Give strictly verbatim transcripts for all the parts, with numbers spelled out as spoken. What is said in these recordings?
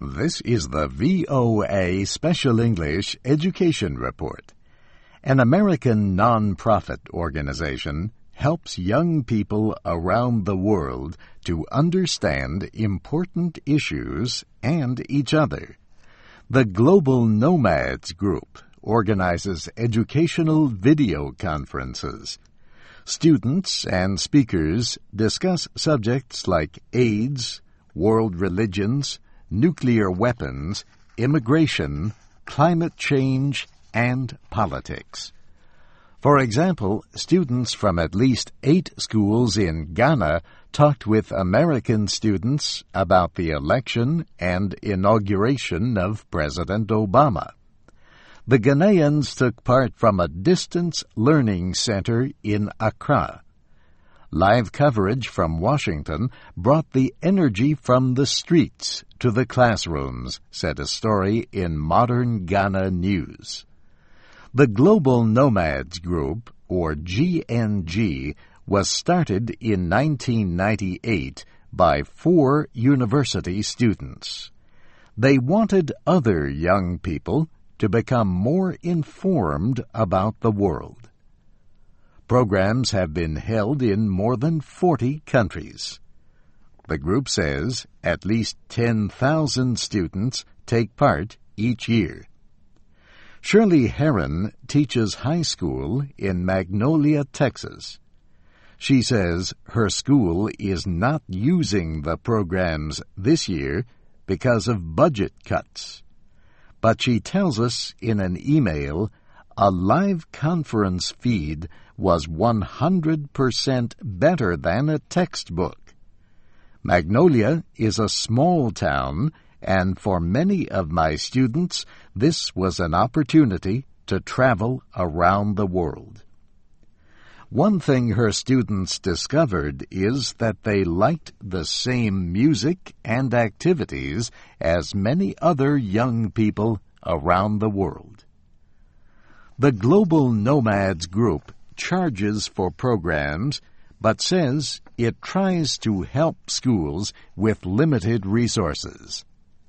This is the V O A Special English Education Report. An American non-profit organization helps young people around the world to understand important issues and each other. The Global Nomads Group organizes educational video conferences. Students and speakers discuss subjects like AIDS, world religions, nuclear weapons, immigration, climate change, and politics. For example, students from at least eight schools in Ghana talked with American students about the election and inauguration of President Obama. The Ghanaians took part from a distance learning center in Accra. Live coverage from Washington brought the energy from the streets to the classrooms, said a story in Modern Ghana News. The Global Nomads Group, or G N G, was started in nineteen ninety-eight by four university students. They wanted other young people to become more informed about the world. Programs have been held in more than forty countries. The group says at least ten thousand students take part each year. Shirley Heron teaches high school in Magnolia, Texas. She says her school is not using the programs this year because of budget cuts. But she tells us in an email a live conference feed was one hundred percent better than a textbook. Magnolia is a small town, and for many of my students, this was an opportunity to travel around the world. One thing her students discovered is that they liked the same music and activities as many other young people around the world. The Global Nomads Group charges for programs, but says it tries to help schools with limited resources.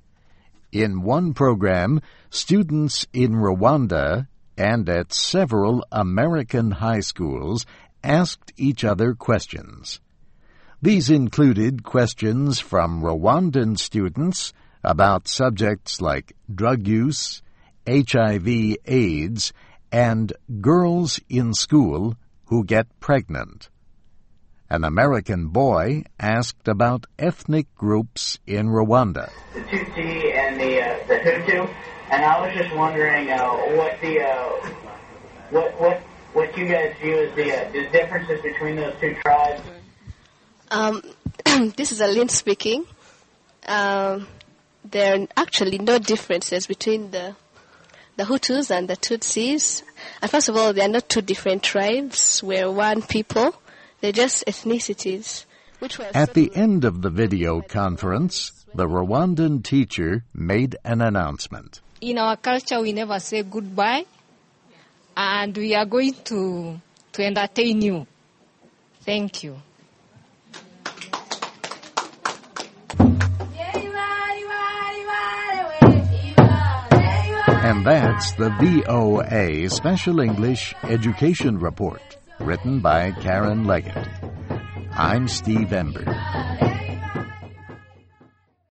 In one program, students in Rwanda and at several American high schools asked each other questions. These included questions from Rwandan students about subjects like drug use, H I V AIDS, and girls in school who get pregnant. An American boy asked about ethnic groups in Rwanda. The Tutsi and the uh, the Hutu, and I was just wondering uh, what the uh, what what what you guys view as the uh, the differences between those two tribes. Um, this is Aline speaking. Um, there are actually no differences between the the Hutus and the Tutsis. And first of all, they are not two different tribes. We're one people. They're just ethnicities. Which were At the end of the video conference, the Rwandan teacher made an announcement. In our culture, we never say goodbye, and we are going to, to entertain you. Thank you. And that's the V O A Special English Education Report, written by Karen Leggett. I'm Steve Ember.